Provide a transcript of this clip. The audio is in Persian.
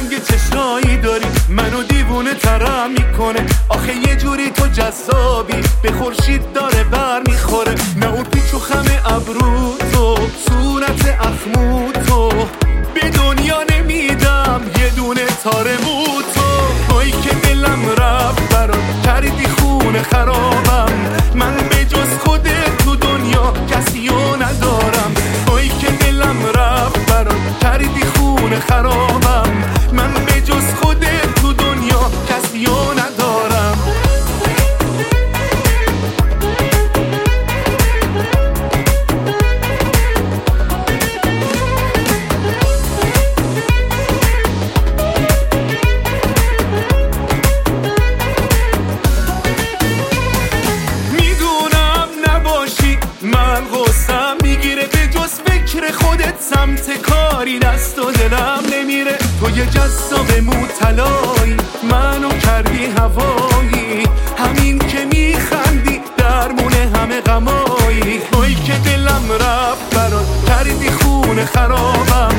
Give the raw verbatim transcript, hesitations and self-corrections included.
رنگ چشایی داری منو دیوونه ترم میکنه. آخه یه جوری تو جذابی به خورشید داره بر میخوره. نه اون پیچ و خم ابرو تو، صورت اخمو تو، به دنیا نمیدم یه دونه تار مو تو. تویی که دلم رفت برات کردی خونه خرابم، من به جز خودت تو دنیا کسیو ندارم. تویی که دلم رفت برات کردی خونه خرابم، من به جز خودت تو دنیا کسیو ندارم. من غصم میگیره به جز فکر خودت سمت کاری دست و دلم نمیره. تو یه جذاب موطلایی منو کردی هوایی، همین که میخندی درمونه همه غمایی. تویی که دلم رفت برات کردی خونه خرابم،